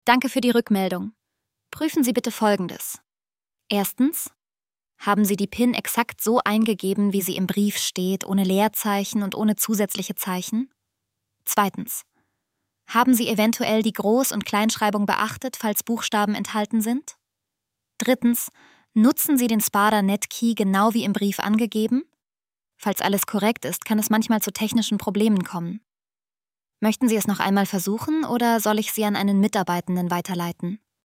Danke für die Rückmeldung. Prüfen Sie bitte Folgendes. Erstens: Haben Sie die PIN exakt so eingegeben, wie sie im Brief steht, ohne Leerzeichen und ohne zusätzliche Zeichen? Zweitens: Haben Sie eventuell die Groß- und Kleinschreibung beachtet, falls Buchstaben enthalten sind? Drittens: Nutzen Sie den Sparda-Net-Key genau wie im Brief angegeben? Falls alles korrekt ist, kann es manchmal zu technischen Problemen kommen. Möchten Sie es noch einmal versuchen oder soll ich Sie an einen Mitarbeitenden weiterleiten?